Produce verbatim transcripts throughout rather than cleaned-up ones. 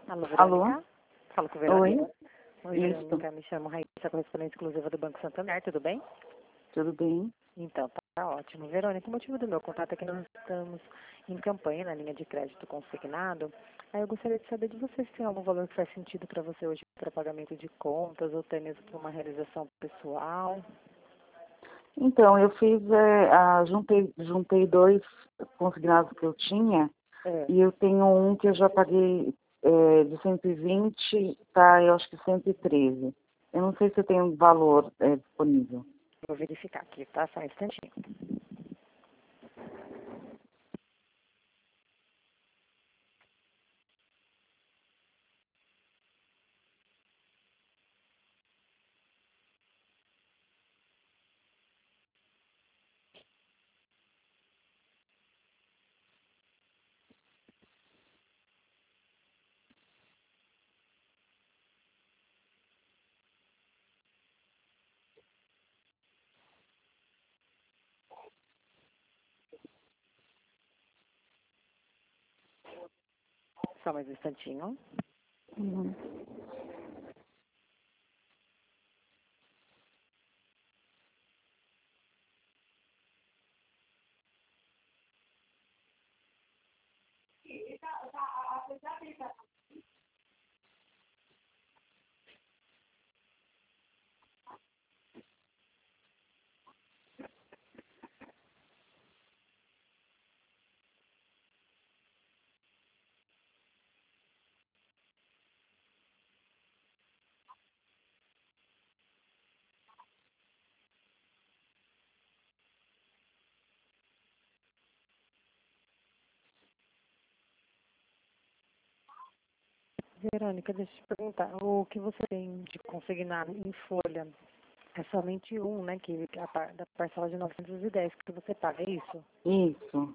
Alô, Alô? Verônica? Falo com Oi? Verônica. Oi, Isso. Verônica, me chamo Raíssa, correspondente exclusiva do Banco Santander, tudo bem? Tudo bem? Então, tá, tá ótimo. Verônica, o motivo do meu contato é que nós estamos em campanha na linha de crédito consignado. Aí eu gostaria de saber de você se tem algum valor que faz sentido para você hoje para pagamento de contas ou até mesmo para uma realização pessoal. Então, eu fiz, é, a, juntei, juntei dois consignados que eu tinha É. e eu tenho um que eu já paguei é, de cento e vinte, tá, eu acho que cento e treze. Eu não sei se eu tenho valor é, disponível. Vou verificar aqui, tá? Só um instantinho. Só mais um instantinho. Uhum. Verônica, deixa eu te perguntar, o que você tem de consignado em folha é somente um, né, que é a par- da parcela de novecentos e dez que você paga, é isso? Isso.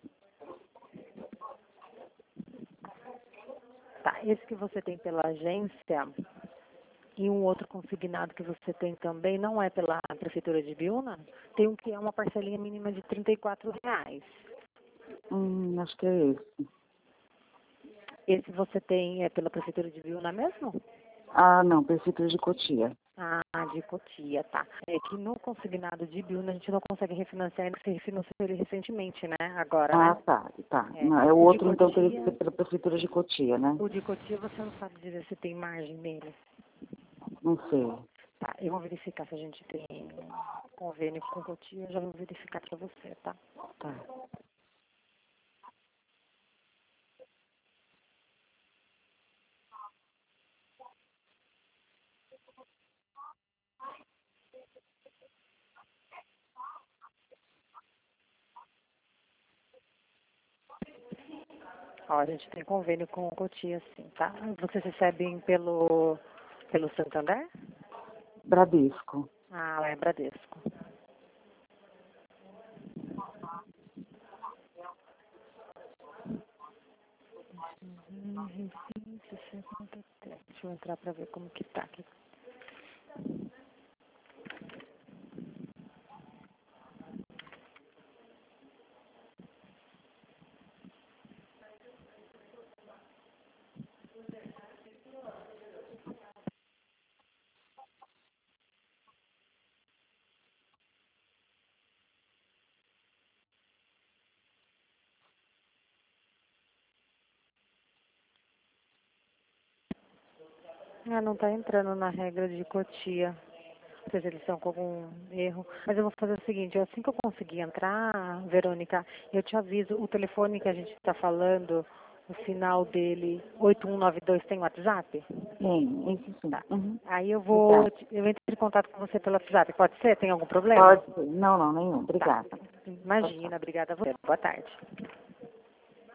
Tá, esse que você tem pela agência e um outro consignado que você tem também não é pela Prefeitura de Biúna? Tem um que é uma parcelinha mínima de trinta e quatro reais. Hum, acho que é esse. Esse você tem é pela Prefeitura de Biúna mesmo? Ah, não, Prefeitura de Cotia. Ah, de Cotia, tá. É que no consignado de Biúna a gente não consegue refinanciar, ainda se refinanciou ele recentemente, né? Agora, Ah, né? tá, tá. É. Não, é o O de outro, então, teria que ser Cotia, pela Prefeitura de Cotia, né? o de Cotia você não sabe dizer se tem margem nele. Não sei. Tá, eu vou verificar se a gente tem convênio com Cotia, eu já vou verificar pra você, tá? Tá. Ó, a gente tem convênio com Cotia, sim, tá? Vocês recebem pelo, pelo Santander? Bradesco. Ah, é Bradesco. Hum, vinte, cinquenta e três. Deixa eu entrar pra ver como que tá aqui. Ah, não tá entrando na regra de Cotia. Não sei se eles estão com algum erro. Mas eu vou fazer o seguinte, assim que eu conseguir entrar, Verônica, eu te aviso, o telefone que a gente está falando, o final dele, oito um nove dois, tem WhatsApp? Tem, isso sim. Tá. Uhum. Aí eu vou, Obrigada. eu entro em contato com você pelo WhatsApp, pode ser? Tem algum problema? Pode ser. Não, não, nenhum. Tá. Obrigada. Tchau, tchau. Imagina, obrigada a você. Boa tarde.